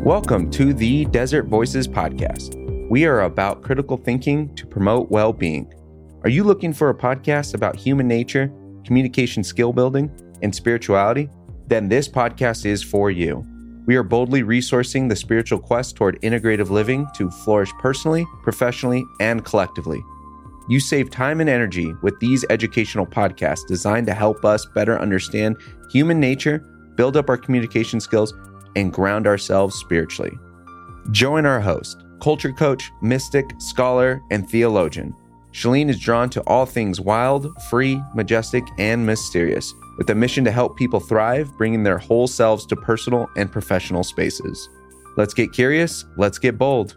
Welcome to the Desert Voices podcast. We are about critical thinking to promote well-being. Are you looking for a podcast about human nature, communication skill building, and spirituality? Then this podcast is for you. We are boldly resourcing the spiritual quest toward integrative living to flourish personally, professionally, and collectively. You save time and energy with these educational podcasts designed to help us better understand human nature, build up our communication skills, and ground ourselves spiritually. Join our host, culture coach, mystic, scholar, and theologian. Shalene is drawn to all things wild, free, majestic, and mysterious, with a mission to help people thrive, bringing their whole selves to personal and professional spaces. Let's get curious, let's get bold.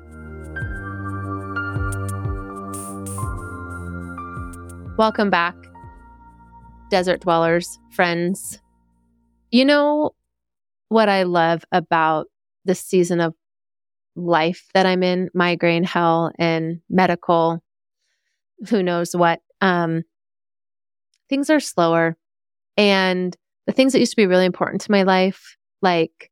Welcome back, desert dwellers, friends. You know what I love about this season of life that I'm in, migraine hell and medical, who knows what, things are slower. And the things that used to be really important to my life, like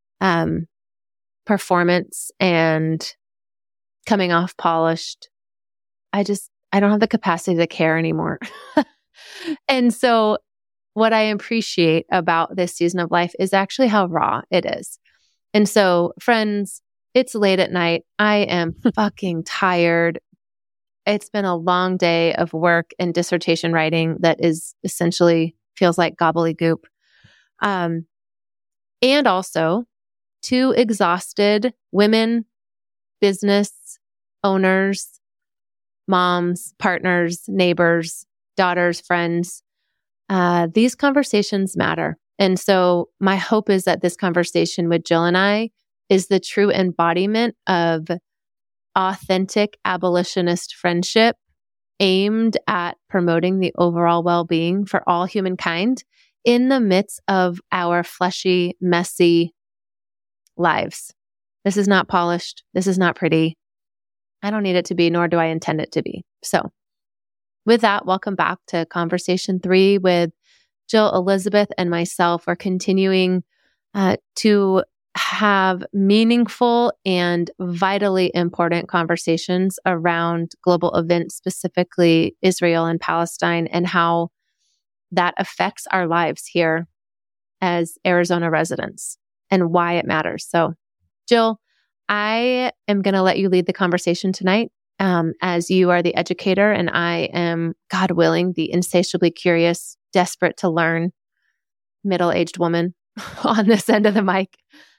performance and coming off polished, I don't have the capacity to care anymore. And so what I appreciate about this season of life is actually how raw it is. And so, friends, it's late at night. I am fucking tired. It's been a long day of work and dissertation writing that is essentially feels like gobbledygook. And also 2 exhausted women, business owners, moms, partners, neighbors, daughters, friends. These conversations matter. And so my hope is that this conversation with Jill and I is the true embodiment of authentic abolitionist friendship aimed at promoting the overall well-being for all humankind in the midst of our fleshy, messy lives. This is not polished. This is not pretty. I don't need it to be, nor do I intend it to be. So with that, welcome back to Conversation 3 with Jill Elizabeth and myself. We're continuing to have meaningful and vitally important conversations around global events, specifically Israel and Palestine, and how that affects our lives here as Arizona residents and why it matters. So, Jill, I am going to let you lead the conversation tonight. As you are the educator and I am, God willing, the insatiably curious, desperate to learn middle-aged woman on this end of the mic.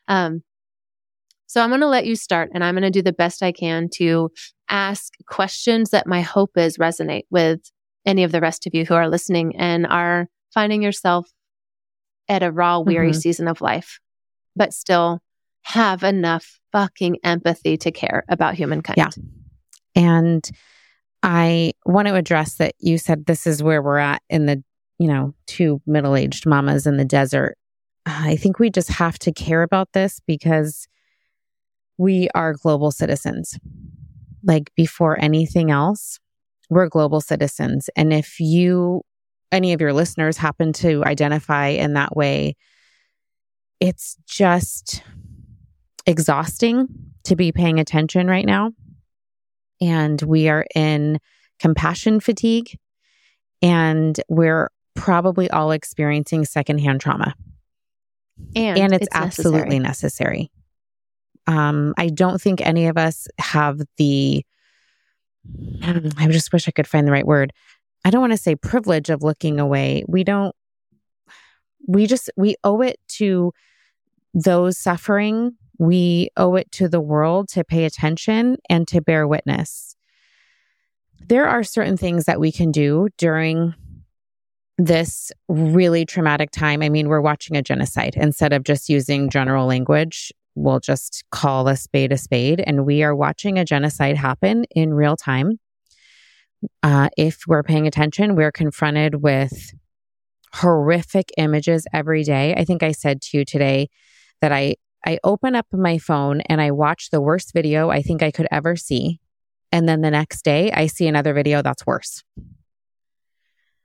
So I'm going to let you start and I'm going to do the best I can to ask questions that my hope is resonate with any of the rest of you who are listening and are finding yourself at a raw, weary season of life, but still have enough fucking empathy to care about humankind. Yeah. And I want to address that you said this is where we're at in the, 2 middle-aged mamas in the desert. I think we just have to care about this because we are global citizens. Like before anything else, we're global citizens. And if any of your listeners happen to identify in that way, it's just exhausting to be paying attention right now. And we are in compassion fatigue, and we're probably all experiencing secondhand trauma. And it's absolutely necessary. I don't think any of us have I just wish I could find the right word. I don't want to say privilege of looking away. We owe it to those suffering. We owe it to the world to pay attention and to bear witness. There are certain things that we can do during this really traumatic time. I mean, we're watching a genocide. Instead of just using general language, we'll just call a spade, and we are watching a genocide happen in real time. If we're paying attention, we're confronted with horrific images every day. I think I said to you today that I open up my phone and I watch the worst video I think I could ever see. And then the next day I see another video that's worse.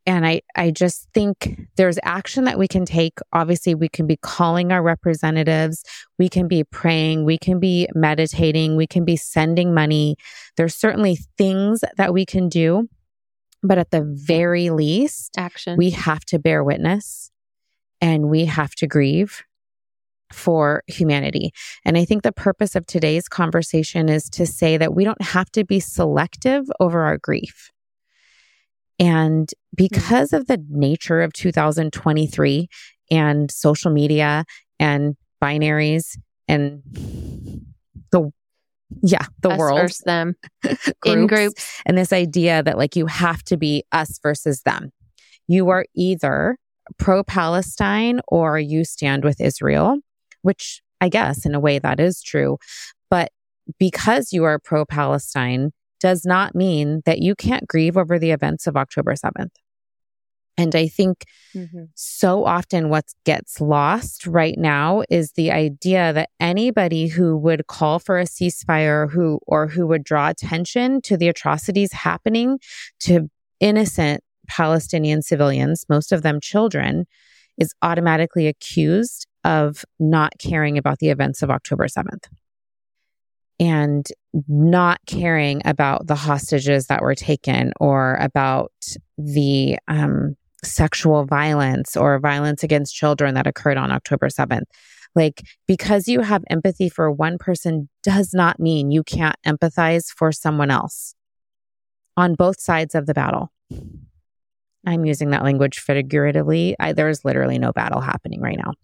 And I just think there's action that we can take. Obviously, we can be calling our representatives. We can be praying. We can be meditating. We can be sending money. There's certainly things that we can do. But at the very least, action. We have to bear witness and we have to grieve for humanity. And I think the purpose of today's conversation is to say that we don't have to be selective over our grief. And because of the nature of 2023 and social media and binaries and the us world versus them in groups, and this idea that like you have to be us versus them. You are either pro-Palestine or you stand with Israel, which I guess in a way that is true. But because you are pro-Palestine does not mean that you can't grieve over the events of October 7th. And I think so often what gets lost right now is the idea that anybody who would call for a ceasefire who would draw attention to the atrocities happening to innocent Palestinian civilians, most of them children, is automatically accused of not caring about the events of October 7th. And not caring about the hostages that were taken or about the sexual violence or violence against children that occurred on October 7th. Like, because you have empathy for one person does not mean you can't empathize for someone else on both sides of the battle. I'm using that language figuratively. There is literally no battle happening right now.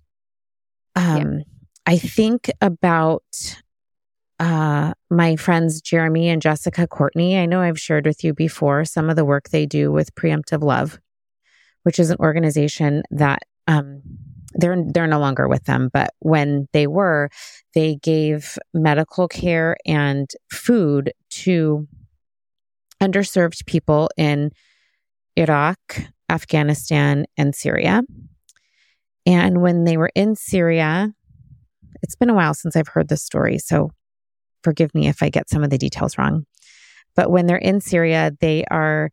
I think about my friends Jeremy and Jessica Courtney. I know I've shared with you before some of the work they do with Preemptive Love, which is an organization that they're no longer with them, but when they were, they gave medical care and food to underserved people in Iraq, Afghanistan, and Syria. And when they were in Syria, it's been a while since I've heard this story, so forgive me if I get some of the details wrong. But when they're in Syria, they are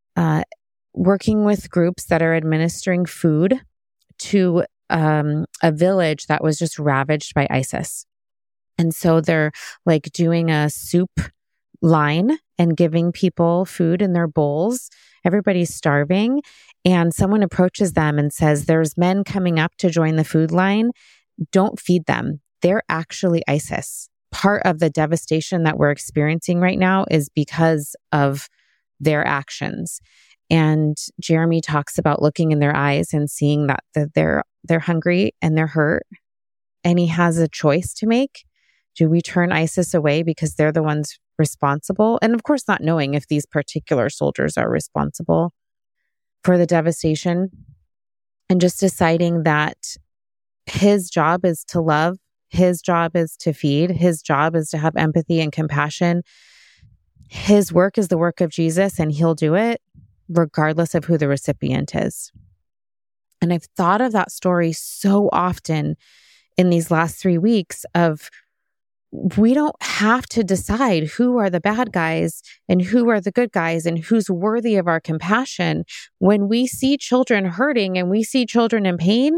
working with groups that are administering food to a village that was just ravaged by ISIS. And so they're like doing a soup line and giving people food in their bowls. Everybody's starving. And someone approaches them and says, there's men coming up to join the food line. Don't feed them. They're actually ISIS. Part of the devastation that we're experiencing right now is because of their actions. And Jeremy talks about looking in their eyes and seeing that they're hungry and they're hurt. And he has a choice to make. Do we turn ISIS away because they're the ones responsible? And of course, not knowing if these particular soldiers are responsible for the devastation, and just deciding that his job is to love, his job is to feed, his job is to have empathy and compassion. His work is the work of Jesus, and he'll do it regardless of who the recipient is. And I've thought of that story so often in these last 3 weeks of, we don't have to decide who are the bad guys and who are the good guys and who's worthy of our compassion. When we see children hurting and we see children in pain,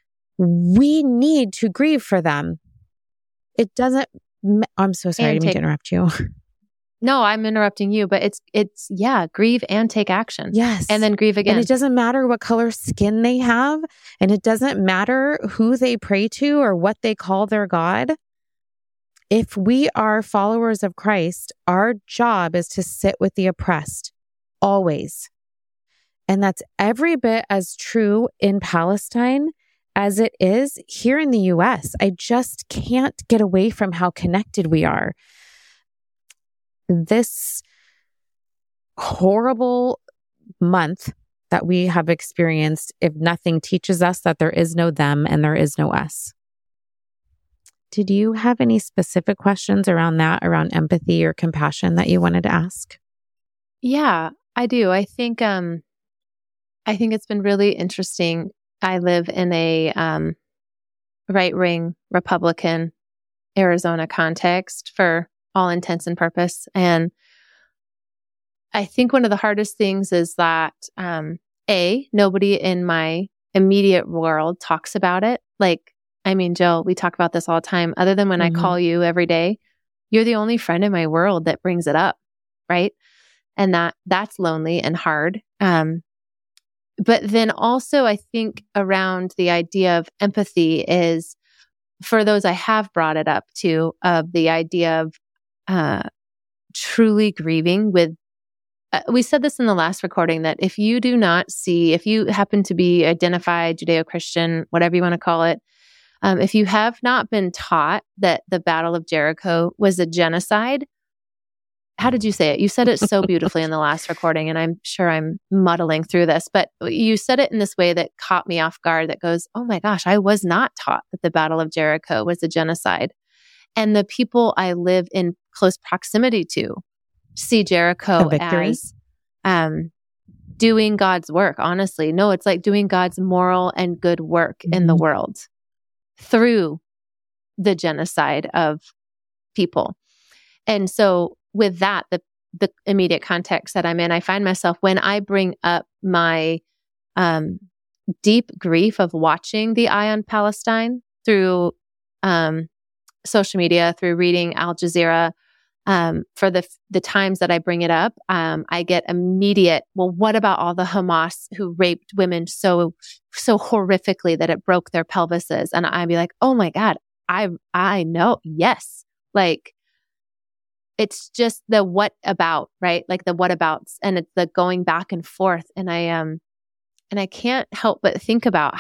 we need to grieve for them. It doesn't, I'm so sorry, I didn't mean to interrupt you. No, I'm interrupting you, but it's grieve and take action. Yes. And then grieve again. And it doesn't matter what color skin they have, and it doesn't matter who they pray to or what they call their God. If we are followers of Christ, our job is to sit with the oppressed, always. And that's every bit as true in Palestine as it is here in the US. I just can't get away from how connected we are. This horrible month that we have experienced, if nothing, teaches us that there is no them and there is no us. Did you have any specific questions around that, around empathy or compassion that you wanted to ask? Yeah, I do. I think it's been really interesting. I live in a right-wing Republican Arizona context for all intents and purpose. And I think one of the hardest things is that nobody in my immediate world talks about it. Like, I mean, Jill, we talk about this all the time. Other than when I call you every day, you're the only friend in my world that brings it up, right? And that's lonely and hard. But then also, I think around the idea of empathy is, for those I have brought it up to, of the idea of truly grieving with, we said this in the last recording, that if you happen to be identified Judeo-Christian, whatever you want to call it, if you have not been taught that the Battle of Jericho was a genocide, how did you say it? You said it so beautifully in the last recording, and I'm sure I'm muddling through this, but you said it in this way that caught me off guard, that goes, oh my gosh, I was not taught that the Battle of Jericho was a genocide. And the people I live in close proximity to see Jericho as doing God's work, honestly. No, it's like doing God's moral and good work in the world through the genocide of people. And so with that, the immediate context that I'm in, I find myself, when I bring up my deep grief of watching the Eye on Palestine through social media, through reading Al Jazeera, for the times that I bring it up, I get immediate, well, what about all the Hamas who raped women so horrifically that it broke their pelvises? And I'd be like, oh my God, I know. Yes. Like, it's just the what about, right? Like the what abouts, and it's the going back and forth. And I can't help but think about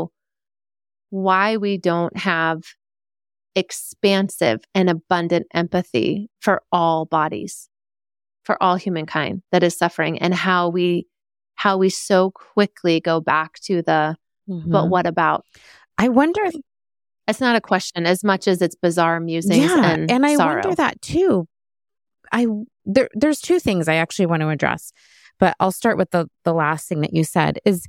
why we don't have expansive and abundant empathy for all bodies, for all humankind that is suffering, and how we so quickly go back to the but what about? I wonder. It's not a question as much as it's bizarre musings and I sorrow. wonder that too. There's two things I actually want to address, but I'll start with the last thing that you said is,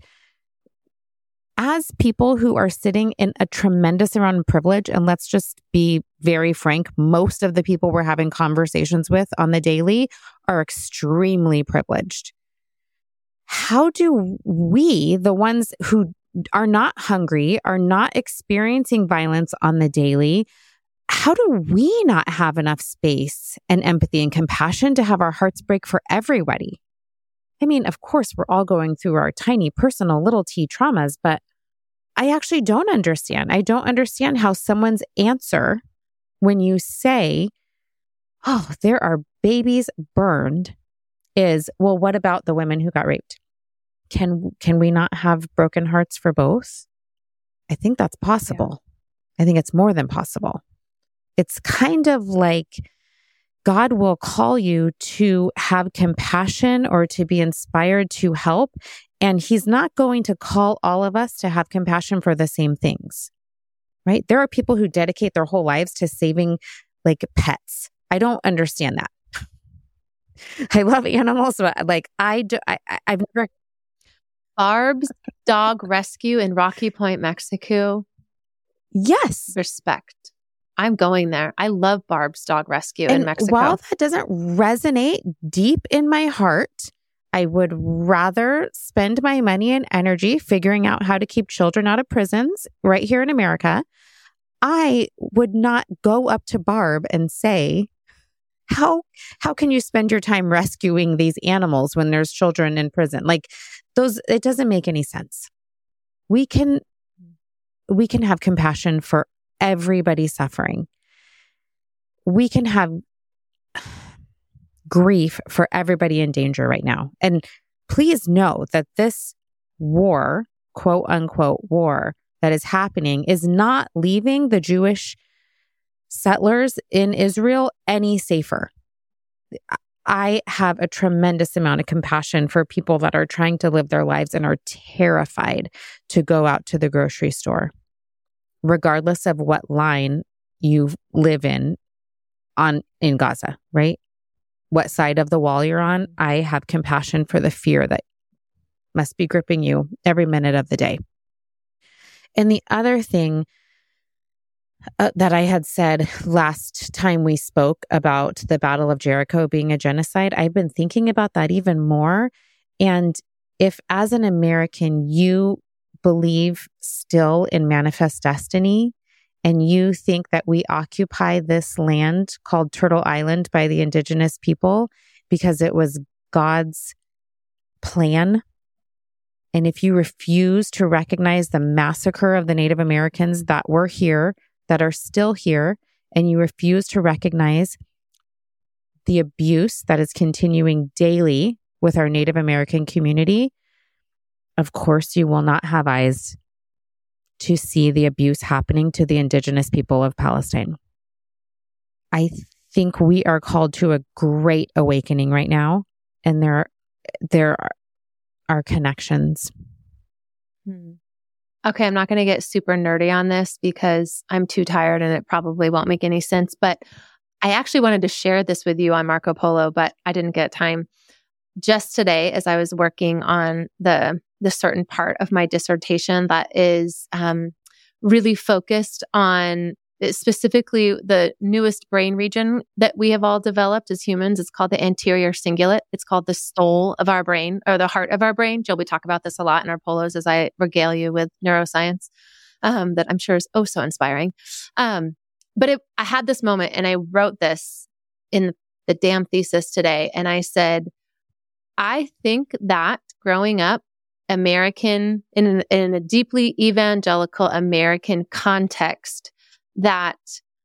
as people who are sitting in a tremendous amount of privilege, and let's just be very frank, most of the people we're having conversations with on the daily are extremely privileged. How do we, the ones who are not hungry, are not experiencing violence on the daily, how do we not have enough space and empathy and compassion to have our hearts break for everybody? I mean, of course, we're all going through our tiny personal little t traumas, but I actually don't understand. I don't understand how someone's answer when you say, oh, there are babies burned, is, well, what about the women who got raped? Can we not have broken hearts for both? I think that's possible. Yeah. I think it's more than possible. It's kind of like God will call you to have compassion or to be inspired to help. And he's not going to call all of us to have compassion for the same things, right? There are people who dedicate their whole lives to saving like pets. I don't understand that. I love animals, but like I've never. Barb's Dog Rescue in Rocky Point, Mexico. Yes. Respect. I'm going there. I love Barb's Dog Rescue in Mexico. While that doesn't resonate deep in my heart, I would rather spend my money and energy figuring out how to keep children out of prisons right here in America. I would not go up to Barb and say, how can you spend your time rescuing these animals when there's children in prison? Like it doesn't make any sense. We can have compassion for everybody suffering. We can have grief for everybody in danger right now. And please know that this war, quote unquote war, that is happening is not leaving the Jewish settlers in Israel any safer. I have a tremendous amount of compassion for people that are trying to live their lives and are terrified to go out to the grocery store, regardless of what line you live in Gaza, right? What side of the wall you're on. I have compassion for the fear that must be gripping you every minute of the day. And the other thing that I had said last time we spoke about the Battle of Jericho being a genocide, I've been thinking about that even more. And if as an American, you believe still in manifest destiny and you think that we occupy this land called Turtle Island by the indigenous people because it was God's plan, and if you refuse to recognize the massacre of the Native Americans that were here, that are still here, and you refuse to recognize the abuse that is continuing daily with our Native American community, of course, you will not have eyes to see the abuse happening to the indigenous people of Palestine. I think we are called to a great awakening right now, and there are connections. Okay, I'm not going to get super nerdy on this because I'm too tired and it probably won't make any sense, but I actually wanted to share this with you on Marco Polo, but I didn't get time. Just today, as I was working on the certain part of my dissertation that is really focused on specifically the newest brain region that we have all developed as humans. It's called the anterior cingulate. It's called the soul of our brain or the heart of our brain. Jill, we talk about this a lot in our polos as I regale you with neuroscience that I'm sure is oh so inspiring. But I had this moment and I wrote this in the damn thesis today. And I said, I think that growing up American in a deeply evangelical American context, that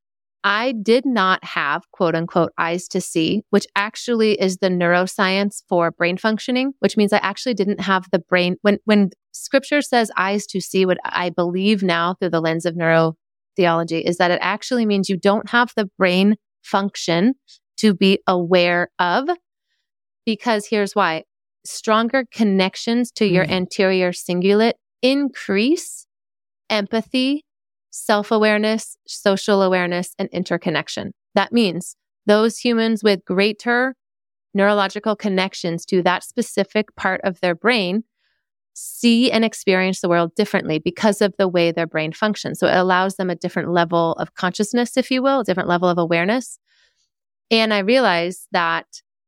I did not have quote unquote eyes to see, which actually is the neuroscience for brain functioning, which means I actually didn't have the brain. When scripture says eyes to see, what I believe now through the lens of neurotheology is that it actually means you don't have the brain function to be aware of, because here's why. Stronger connections to your anterior cingulate increase empathy, self-awareness, social awareness, and interconnection. That means those humans with greater neurological connections to that specific part of their brain see and experience the world differently because of the way their brain functions. So it allows them a different level of consciousness, if you will, a different level of awareness. And I realized that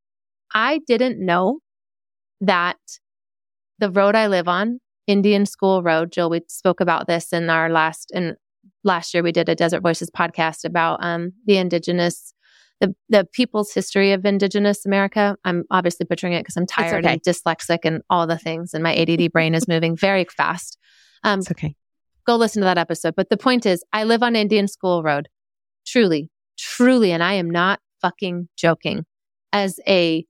I didn't know that the road I live on, Indian School Road, Jill, we spoke about this in our last year we did a Desert Voices podcast about the indigenous, the people's history of indigenous America. I'm obviously butchering it because I'm tired and dyslexic and all the things, and my ADD brain is moving very fast. It's okay. Go listen to that episode. But the point is, I live on Indian School Road. Truly, and I am not fucking joking. As a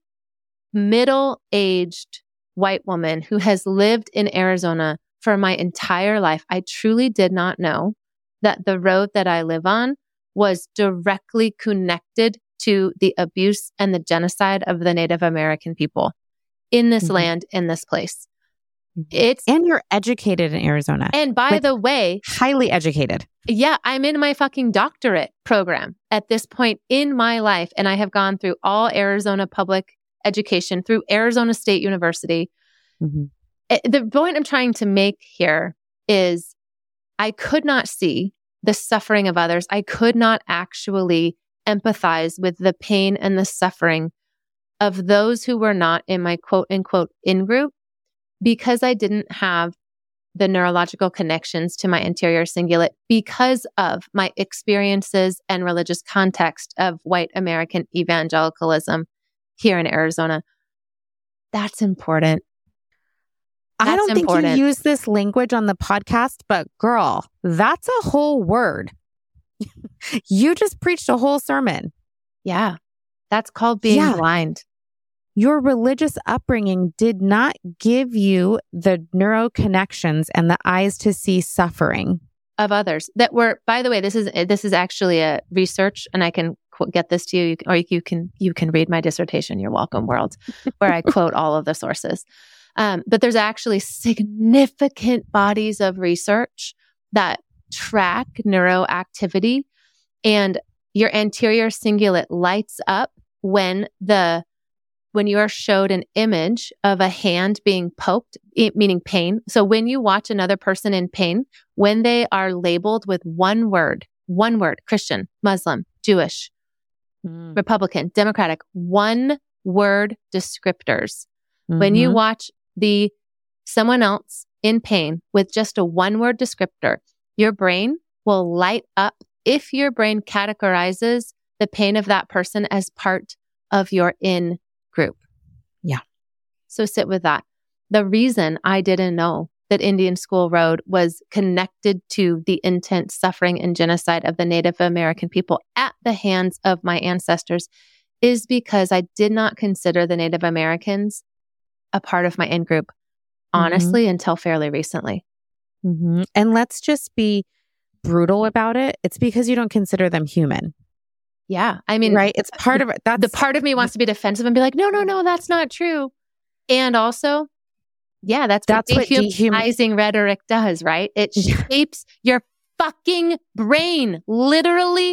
middle-aged white woman who has lived in Arizona for my entire life, I truly did not know that the road that I live on was directly connected to the abuse and the genocide of the Native American people in this land, in this place. And you're educated in Arizona. And by the way, highly educated. Yeah, I'm in my fucking doctorate program at this point in my life. And I have gone through all Arizona public education through Arizona State University. The point I'm trying to make here is I could not see the suffering of others. I could not actually empathize with the pain and the suffering of those who were not in my quote unquote in group, because I didn't have the neurological connections to my anterior cingulate because of my experiences and religious context of white American evangelicalism here in Arizona. That's important. I don't think you use this language on the podcast, but girl, that's a whole word. You just preached a whole sermon. Yeah. That's called being blind. Your religious upbringing did not give you the neuro connections and the eyes to see suffering of others that were, by the way, this is actually a research, and I can get this to you, or you can read my dissertation. You're welcome, world, where I quote all of the sources. But there's actually significant bodies of research that track neuroactivity, and your anterior cingulate lights up when you are showed an image of a hand being poked, meaning pain. So when you watch another person in pain, when they are labeled with one word, Christian, Muslim, Jewish, Republican, Democratic, one word descriptors. When you watch the someone else in pain with just a one-word descriptor, your brain will light up if your brain categorizes the pain of that person as part of your in group. Yeah. So sit with that. The reason I didn't know that Indian School Road was connected to the intense suffering and genocide of the Native American people at the hands of my ancestors is because I did not consider the Native Americans a part of my in-group, honestly, until fairly recently. Mm-hmm. And let's just be brutal about it. It's because you don't consider them human. Yeah. I mean, right? It's part of it. That's the part of me wants to be defensive and be like, no, that's not true. And also, yeah, that's what dehumanizing rhetoric does, right? It shapes your fucking brain. Literally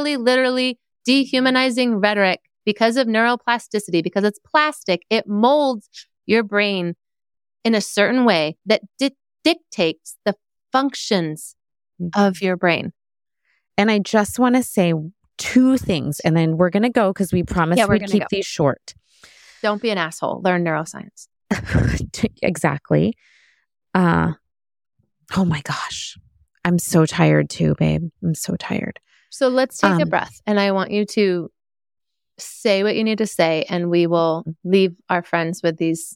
dehumanizing rhetoric because of neuroplasticity, because it's plastic. It molds your brain in a certain way that dictates the functions of your brain. And I just want to say two things, and then we're going to go because we promised we'd keep these short. Don't be an asshole. Learn neuroscience. Exactly. Oh my gosh. I'm so tired too, babe. I'm so tired. So let's take a breath, and I want you to say what you need to say, and we will leave our friends with these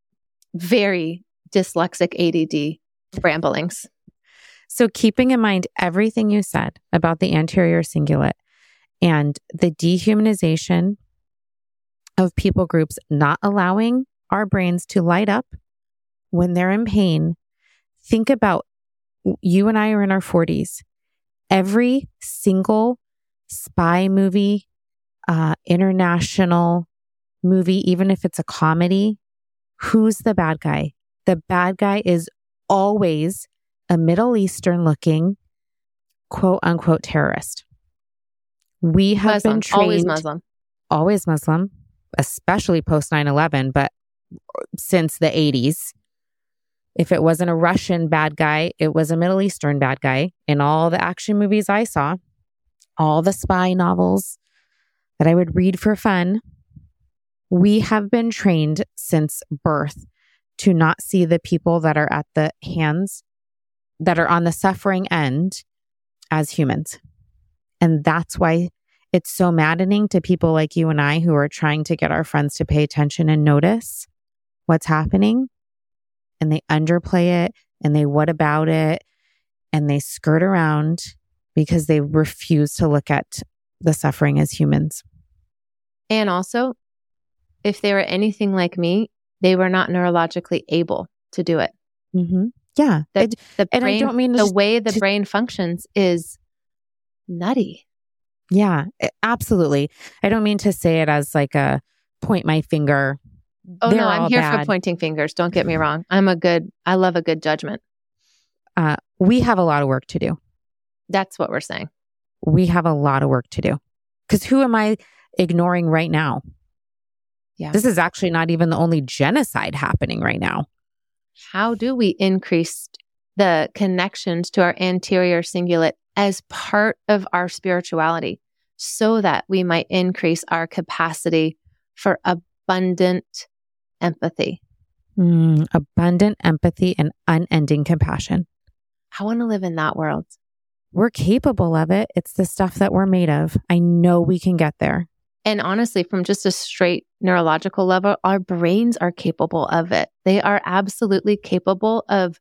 very dyslexic ADD ramblings. So keeping in mind everything you said about the anterior cingulate and the dehumanization of people groups not allowing our brains to light up when they're in pain, think about you and I are in our 40s. Every single spy movie, international movie, even if it's a comedy, who's the bad guy? The bad guy is always a Middle Eastern looking, quote unquote, terrorist. We have Muslim, been trained. Always Muslim, especially post 9/11, but since the 80s. If it wasn't a Russian bad guy, it was a Middle Eastern bad guy. In all the action movies I saw, all the spy novels that I would read for fun, we have been trained since birth to not see the people that are at the hands, that are on the suffering end, as humans. And that's why it's so maddening to people like you and I who are trying to get our friends to pay attention and notice what's happening. And they underplay it and they what about it and they skirt around because they refuse to look at the suffering as humans. And also, if they were anything like me, they were not neurologically able to do it. Mm-hmm. Yeah. The brain, I don't mean the way the brain functions is nutty. Yeah, absolutely. I don't mean to say it as like a point my finger. Oh no, I'm here for pointing fingers. Don't get me wrong. I love a good judgment. We have a lot of work to do. That's what we're saying. We have a lot of work to do. Because who am I ignoring right now? Yeah. This is actually not even the only genocide happening right now. How do we increase the connections to our anterior cingulate as part of our spirituality so that we might increase our capacity for abundant empathy? Abundant empathy and unending compassion. I want to live in that world. We're capable of it. It's the stuff that we're made of. I know we can get there. And honestly, from just a straight neurological level, our brains are capable of it. They are absolutely capable of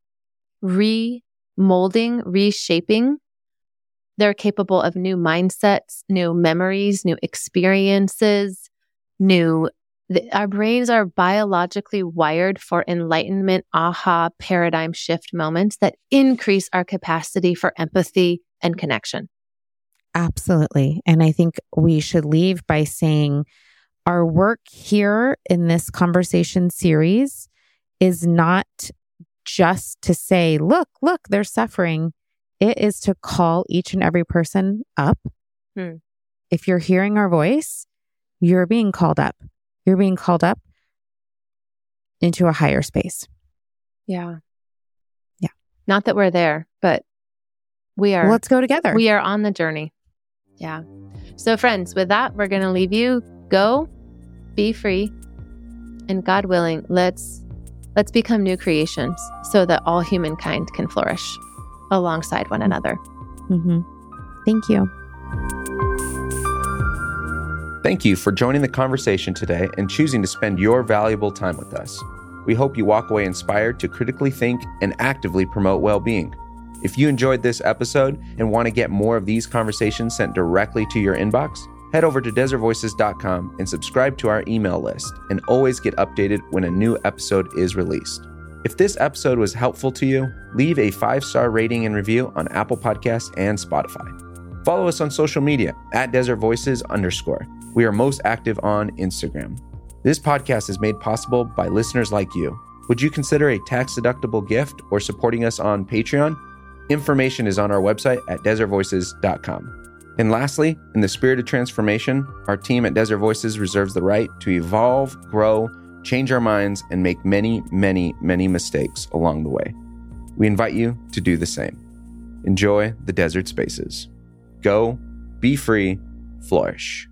remolding, reshaping. They're capable of new mindsets, new memories, new experiences, our brains are biologically wired for enlightenment, aha, paradigm shift moments that increase our capacity for empathy and connection. Absolutely. And I think we should leave by saying our work here in this conversation series is not just to say, look, they're suffering. It is to call each and every person up. If you're hearing our voice, you're being called up. You're being called up into a higher space. Yeah. Yeah. Not that we're there, but we are. Let's go together. We are on the journey. Yeah. So friends, with that, we're going to leave you. Go, be free, and God willing, let's Let's become new creations so that all humankind can flourish alongside one another. Mm-hmm. Thank you. Thank you for joining the conversation today and choosing to spend your valuable time with us. We hope you walk away inspired to critically think and actively promote well-being. If you enjoyed this episode and want to get more of these conversations sent directly to your inbox, head over to desertvoices.com and subscribe to our email list and always get updated when a new episode is released. If this episode was helpful to you, leave a 5-star rating and review on Apple Podcasts and Spotify. Follow us on social media at desertvoices_. We are most active on Instagram. This podcast is made possible by listeners like you. Would you consider a tax-deductible gift or supporting us on Patreon? Information is on our website at desertvoices.com. And lastly, in the spirit of transformation, our team at Desert Voices reserves the right to evolve, grow, change our minds, and make many, many, many mistakes along the way. We invite you to do the same. Enjoy the desert spaces. Go, be free, flourish.